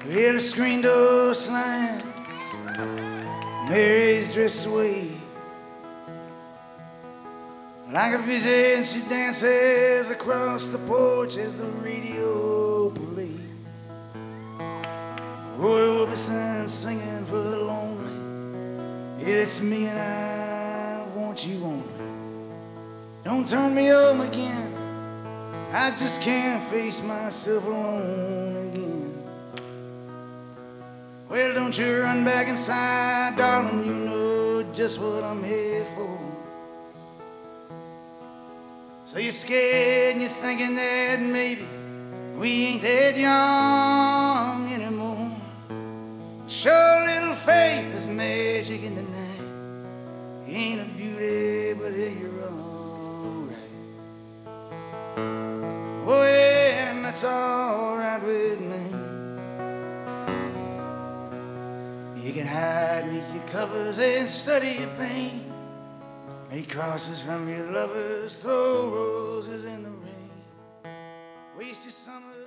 Well, the screen door slams, Mary's dress away. Like a vision, she dances across the porch as the radio plays. Roy Orbison singing for the lonely. It's me and I want you only. Don't turn me home again. I just can't face myself alone again. Well, don't you run back inside, darling. You know just what I'm here for. So you're scared and you're thinking that maybe we ain't that young anymore. Show little faith, there's magic in the night. You ain't a beauty, but here you're alright. Oh yeah, and that's alright with me. You can hide beneath your covers and study your pain. Make crosses from your lovers, throw roses in the rain. Waste your summer